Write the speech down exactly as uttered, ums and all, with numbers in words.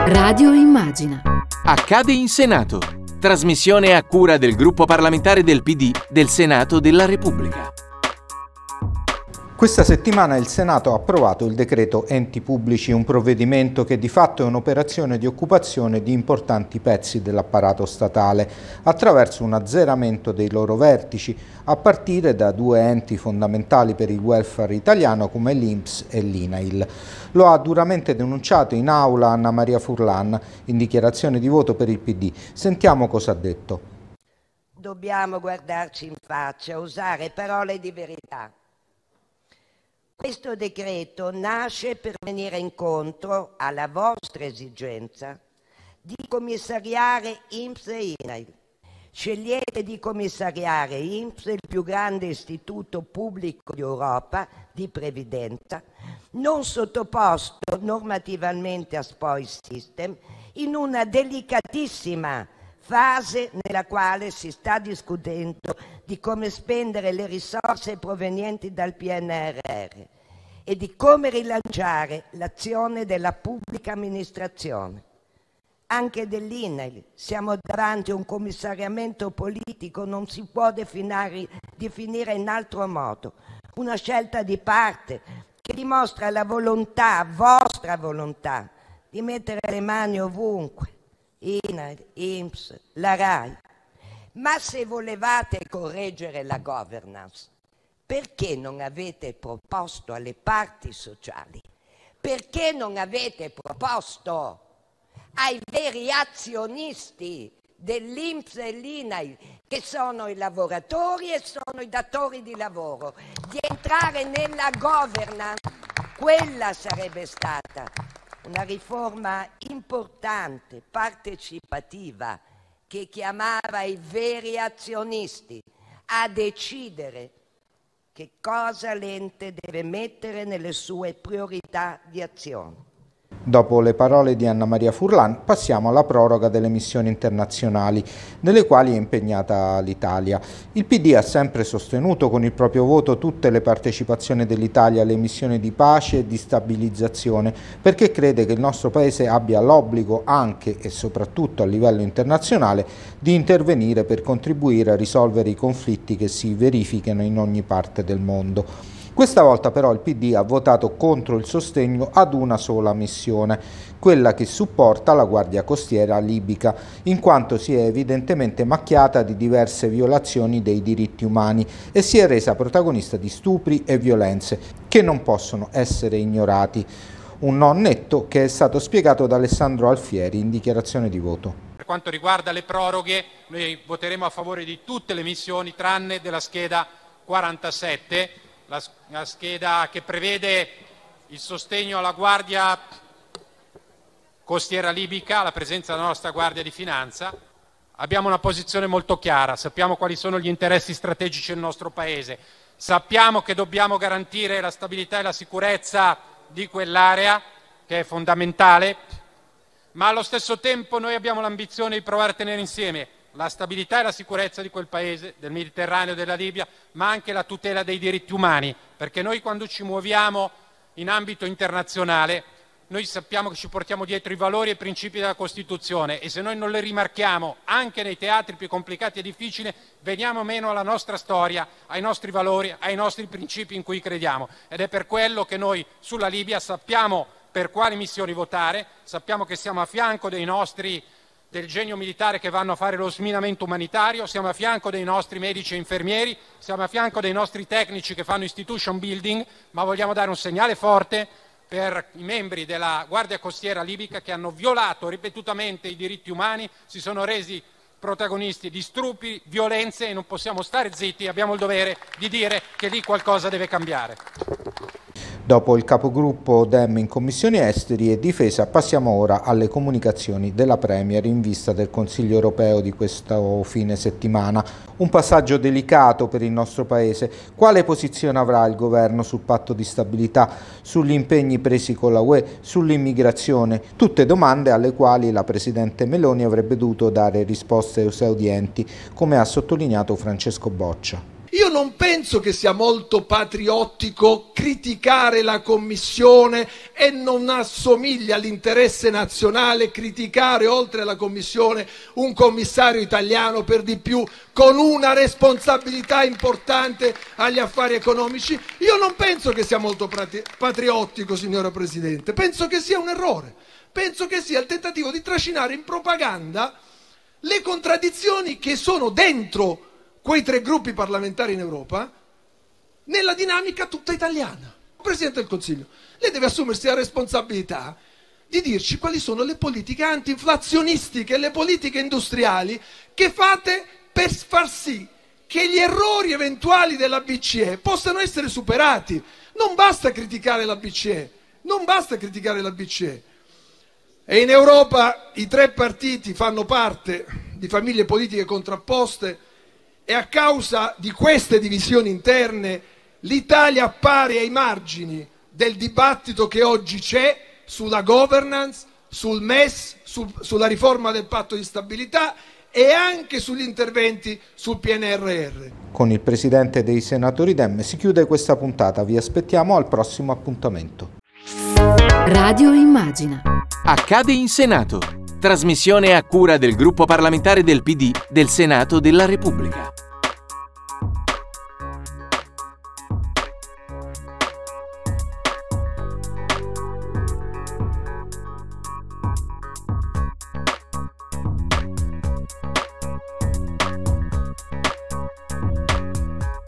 Radio Immagina. Accade in Senato. Trasmissione a cura del gruppo parlamentare del P D del Senato della Repubblica. Questa settimana il Senato ha approvato il decreto enti pubblici, un provvedimento che di fatto è un'operazione di occupazione di importanti pezzi dell'apparato statale, attraverso un azzeramento dei loro vertici, a partire da due enti fondamentali per il welfare italiano come l'I N P S e l'I N A I L. Lo ha duramente denunciato in aula Anna Maria Furlan in dichiarazione di voto per il P D. Sentiamo cosa ha detto. Dobbiamo guardarci in faccia, usare parole di verità. Questo decreto nasce per venire incontro alla vostra esigenza di commissariare I N P S e I N A I L. Scegliete di commissariare I N P S, il più grande istituto pubblico d'Europa di previdenza, non sottoposto normativamente a spoils system, in una delicatissima fase nella quale si sta discutendo di come spendere le risorse provenienti dal P N R R e di come rilanciare l'azione della pubblica amministrazione. Anche dell'I N A I L siamo davanti a un commissariamento politico, non si può definire, definire in altro modo, una scelta di parte che dimostra la volontà, vostra volontà, di mettere le mani ovunque. I N A I L, I N P S, la RAI. Ma se volevate correggere la governance, perché non avete proposto alle parti sociali? Perché non avete proposto ai veri azionisti dell'I N P S e l'I N A I L, che sono i lavoratori e sono i datori di lavoro, di entrare nella governance? Quella sarebbe stata una riforma importante, partecipativa, che chiamava i veri azionisti a decidere che cosa l'ente deve mettere nelle sue priorità di azione. Dopo le parole di Anna Maria Furlan passiamo alla proroga delle missioni internazionali nelle quali è impegnata l'Italia. Il P D ha sempre sostenuto con il proprio voto tutte le partecipazioni dell'Italia alle missioni di pace e di stabilizzazione, perché crede che il nostro Paese abbia l'obbligo anche e soprattutto a livello internazionale di intervenire per contribuire a risolvere i conflitti che si verificano in ogni parte del mondo. Questa volta però il P D ha votato contro il sostegno ad una sola missione, quella che supporta la Guardia Costiera libica, in quanto si è evidentemente macchiata di diverse violazioni dei diritti umani e si è resa protagonista di stupri e violenze che non possono essere ignorati. Un no netto che è stato spiegato da Alessandro Alfieri in dichiarazione di voto. Per quanto riguarda le proroghe, noi voteremo a favore di tutte le missioni tranne della scheda quarantasette, la, la scheda che prevede il sostegno alla Guardia Costiera libica, la presenza della nostra Guardia di Finanza. Abbiamo una posizione molto chiara, sappiamo quali sono gli interessi strategici del nostro Paese, sappiamo che dobbiamo garantire la stabilità e la sicurezza di quell'area, che è fondamentale, ma allo stesso tempo noi abbiamo l'ambizione di provare a tenere insieme la stabilità e la sicurezza di quel paese, del Mediterraneo e della Libia, ma anche la tutela dei diritti umani, perché noi quando ci muoviamo in ambito internazionale noi sappiamo che ci portiamo dietro i valori e i principi della Costituzione e se noi non le rimarchiamo anche nei teatri più complicati e difficili veniamo meno alla nostra storia, ai nostri valori, ai nostri principi in cui crediamo, ed è per quello che noi sulla Libia sappiamo per quali missioni votare, sappiamo che siamo a fianco dei nostri del genio militare che vanno a fare lo sminamento umanitario, siamo a fianco dei nostri medici e infermieri, siamo a fianco dei nostri tecnici che fanno institution building, ma vogliamo dare un segnale forte per i membri della Guardia Costiera libica che hanno violato ripetutamente i diritti umani, si sono resi protagonisti di stupri, violenze e non possiamo stare zitti, abbiamo il dovere di dire che lì qualcosa deve cambiare. Dopo il capogruppo Dem in Commissioni Esteri e Difesa passiamo ora alle comunicazioni della Premier in vista del Consiglio europeo di questo fine settimana. Un passaggio delicato per il nostro Paese. Quale posizione avrà il governo sul patto di stabilità, sugli impegni presi con la U E, sull'immigrazione? Tutte domande alle quali la Presidente Meloni avrebbe dovuto dare risposte esaudienti, come ha sottolineato Francesco Boccia. Io non penso che sia molto patriottico criticare la Commissione e non assomiglia all'interesse nazionale criticare oltre alla Commissione un commissario italiano, per di più con una responsabilità importante agli affari economici. Io non penso che sia molto patriottico, signora Presidente, penso che sia un errore, penso che sia il tentativo di trascinare in propaganda le contraddizioni che sono dentro quei tre gruppi parlamentari in Europa nella dinamica tutta italiana. Presidente del Consiglio, lei deve assumersi la responsabilità di dirci quali sono le politiche anti-inflazionistiche e le politiche industriali che fate per far sì che gli errori eventuali della B C E possano essere superati. Non basta criticare la B C E, non basta criticare la B C E. E in Europa i tre partiti fanno parte di famiglie politiche contrapposte e a causa di queste divisioni interne l'Italia appare ai margini del dibattito che oggi c'è sulla governance, sul M E S, sul, sulla riforma del patto di stabilità e anche sugli interventi sul P N R R. Con il presidente dei senatori Dem si chiude questa puntata, vi aspettiamo al prossimo appuntamento. Radio Immagina. Accade in Senato. Trasmissione a cura del gruppo parlamentare del P D del Senato della Repubblica.